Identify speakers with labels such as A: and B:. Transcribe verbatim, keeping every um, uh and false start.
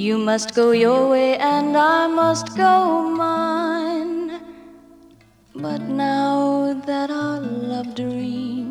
A: You must go your way and I must go mine. But now that our love dream